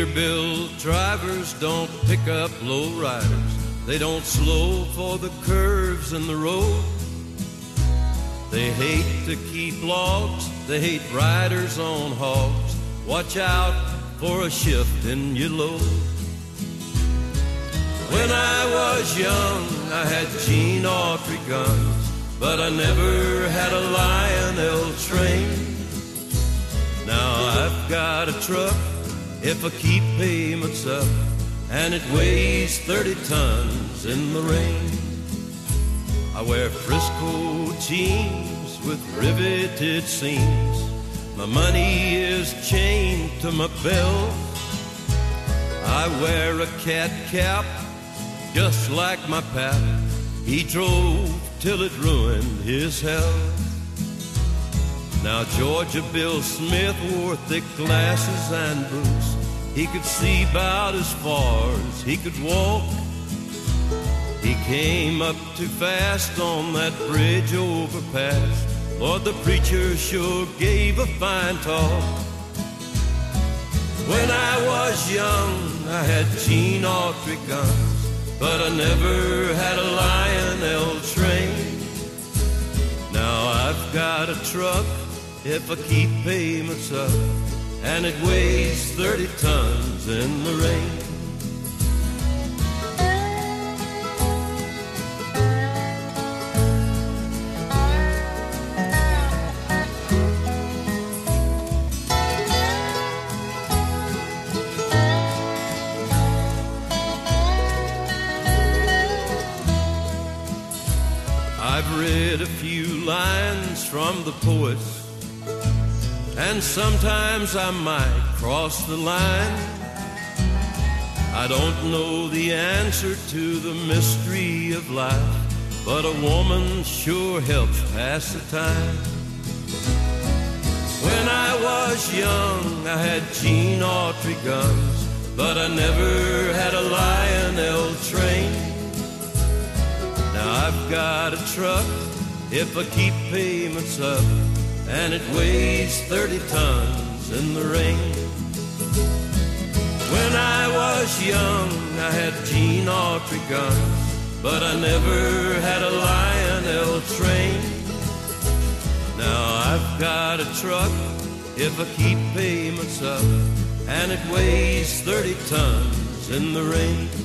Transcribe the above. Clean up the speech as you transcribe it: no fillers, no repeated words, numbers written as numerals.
Peterbilt drivers don't pick up low riders. They don't slow for the curves in the road. They hate to keep logs, they hate riders on hogs. Watch out for a shift in your load. When I was young, I had Gene Autry guns, but I never had a Lionel train. Now I've got a truck, if I keep payments up, and it weighs 30 tons in the rain. I wear Frisco jeans with riveted seams. My money is chained to my belt. I wear a cat cap just like my pap. He drove till it ruined his health. Now Georgia Bill Smith wore thick glasses and boots. He could see about as far as he could walk. He came up too fast on that bridge overpass. Lord, the preacher sure gave a fine talk. When I was young, I had Gene Autry guns, but I never had a Lionel train. Now I've got a truck, if I keep payments up, and it weighs 30 tons in the rain. I've read a few lines from the poets, and sometimes I might cross the line. I don't know the answer to the mystery of life, but a woman sure helps pass the time. When I was young, I had Gene Autry guns, but I never had a Lionel train. Now I've got a truck, if I keep payments up, and it weighs 30 tons in the rain. When I was young, I had Gene Autry guns, but I never had a Lionel train. Now I've got a truck, if I keep payments up, and it weighs 30 tons in the rain.